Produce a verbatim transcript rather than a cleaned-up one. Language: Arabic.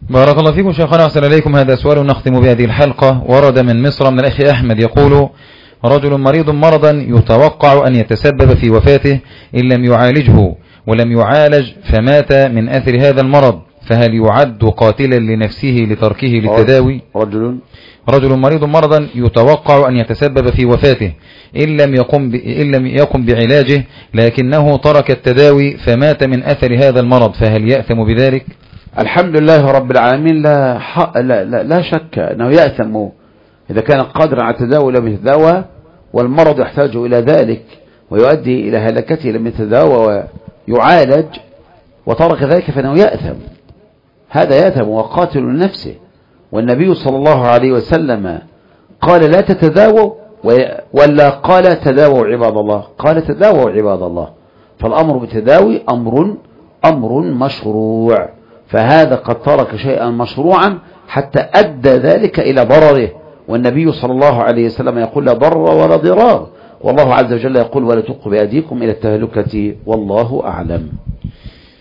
بارك الله فيكم شيخنا وأحسن إليكم. هذا سؤال نختم بهذه الحلقة. ورد من مصر من الأخ أحمد يقول: رجل مريض مرضا يتوقع أن يتسبب في وفاته إن لم يعالجه، ولم يعالج فمات من أثر هذا المرض، فهل يعد قاتلا لنفسه لتركه للتداوي؟ رجل رجل مريض مرضا يتوقع أن يتسبب في وفاته إن لم يقم إن لم يقم بعلاجه، لكنه ترك التداوي فمات من أثر هذا المرض، فهل يأثم بذلك؟ الحمد لله رب العالمين، لا, لا, لا, لا شك أنه يأثم إذا كان قادرا على التداوي لم يتداوى، والمرض يحتاج إلى ذلك ويؤدي إلى هلكته لم يتداوى ويعالج وترك ذلك فإنه يأثم. هذا يأثم وقاتل لنفسه. والنبي صلى الله عليه وسلم قال: لا تتداووا، ولا قال: تداووا عباد الله؟ قال: تداووا عباد الله. فالأمر بالتداوي أمر أمر مشروع، فهذا قد ترك شيئا مشروعا حتى أدى ذلك إلى ضرره. والنبي صلى الله عليه وسلم يقول: لا ضرر ولا ضرار. والله عز وجل يقول: ولا تلقوا بأيديكم إلى التهلكة والله أعلم.